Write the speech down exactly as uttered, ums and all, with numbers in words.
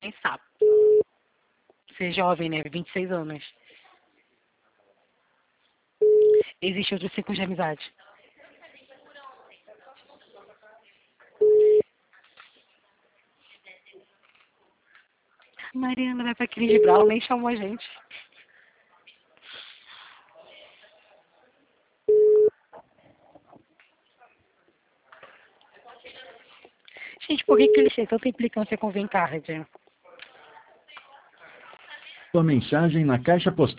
Nem sabe. Você é jovem, né? vinte e seis anos. Existe outro ciclo de amizade. Mariana vai pra Cris Brown, nem chamou a gente. Gente, por que que eles têm tanta implicância com o Vem Card? Sua mensagem na caixa postal.